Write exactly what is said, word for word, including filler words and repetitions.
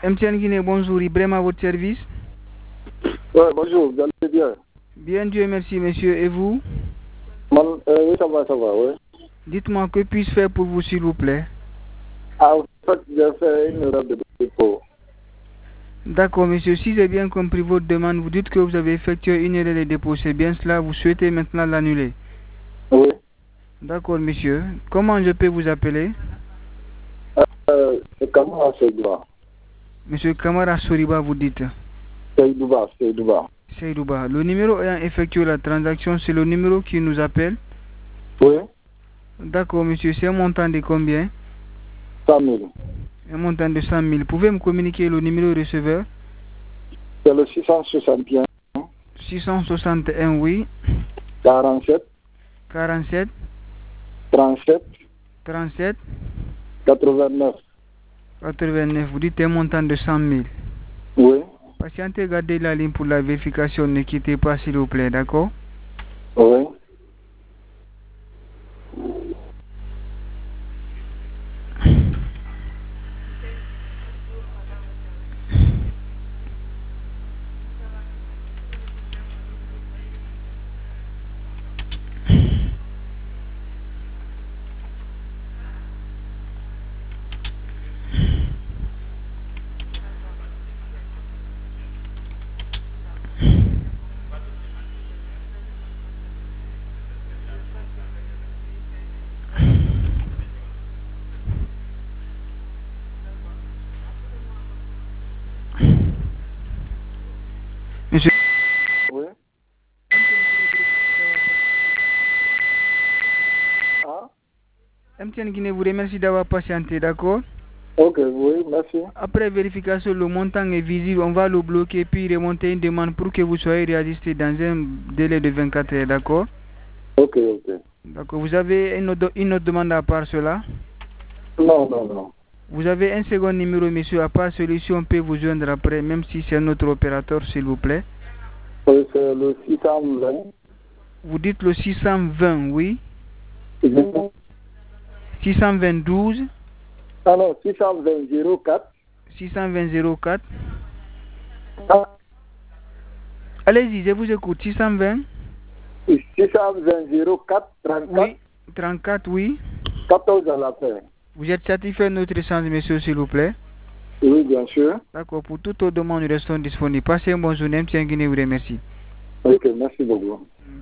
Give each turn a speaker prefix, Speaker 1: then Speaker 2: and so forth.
Speaker 1: M T N Guinée, bonjour, Ibrahim à votre service.
Speaker 2: Oui, bonjour, vous allez bien?
Speaker 1: Bien, Dieu merci, monsieur. Et vous?
Speaker 2: Man, euh, oui, ça va, ça va, oui.
Speaker 1: Dites-moi, que puis-je faire pour vous, s'il vous plaît?
Speaker 2: Ah, en fait, j'ai fait une erreur de dépôt.
Speaker 1: D'accord, monsieur. Si j'ai bien compris votre demande, vous dites que vous avez effectué une erreur de dépôt. C'est bien cela, vous souhaitez maintenant l'annuler?
Speaker 2: Oui.
Speaker 1: D'accord, monsieur. Comment je peux vous appeler?
Speaker 2: Euh, c'est comment c'est Douba?
Speaker 1: Monsieur Kamara Soriba, vous dites?
Speaker 2: C'est Douba, c'est Douba.
Speaker 1: Seydouba. Le numéro ayant effectué la transaction, c'est le numéro qui nous appelle?
Speaker 2: Oui.
Speaker 1: D'accord, monsieur. C'est un montant de combien?
Speaker 2: cent mille.
Speaker 1: Un montant de cent mille. Pouvez-vous me communiquer le numéro receveur?
Speaker 2: C'est le six cent soixante et un.
Speaker 1: six cent soixante et un, oui.
Speaker 2: quarante-sept.
Speaker 1: quarante-sept.
Speaker 2: trente-sept.
Speaker 1: trente-sept.
Speaker 2: quatre-vingt-neuf.
Speaker 1: quatre-vingt-neuf. Vous dites un montant de cent mille.
Speaker 2: Oui.
Speaker 1: Patientez, gardez la ligne pour la vérification. Ne quittez pas, s'il vous plaît. D'accord?
Speaker 2: Oui.
Speaker 1: Monsieur
Speaker 2: Oui. Ah?
Speaker 1: M T N Guinée vous remercie d'avoir patienté, d'accord?
Speaker 2: Ok, oui, merci.
Speaker 1: Après vérification, le montant est visible. On va le bloquer puis remonter une demande pour que vous soyez réajusté dans un délai de vingt-quatre heures, d'accord?
Speaker 2: Ok, ok.
Speaker 1: D'accord. Vous avez une autre, une autre demande à part cela?
Speaker 2: Non, non, non.
Speaker 1: Vous avez un second numéro, monsieur. À part celui-ci, on peut vous joindre après, même si c'est notre opérateur, s'il vous plaît.
Speaker 2: Oui, c'est le six cent vingt.
Speaker 1: Vous dites le six cent vingt, oui.
Speaker 2: Oui.
Speaker 1: six cent vingt-douze.
Speaker 2: Ah non, six cent vingt zéro quatre.
Speaker 1: six cent vingt zéro quatre.
Speaker 2: Ah,
Speaker 1: Allez-y, je vous écoute. six cent vingt.
Speaker 2: six cent vingt zéro quatre trente-quatre.
Speaker 1: Oui. trente-quatre, oui.
Speaker 2: quatorze à la fin.
Speaker 1: Vous êtes satisfait de notre échange, monsieur, s'il vous plaît?
Speaker 2: Oui, bien sûr.
Speaker 1: D'accord. Pour toute autre demande, nous restons disponibles. Passez un bon journée. M T N Guinée vous remercie.
Speaker 2: Ok, merci beaucoup.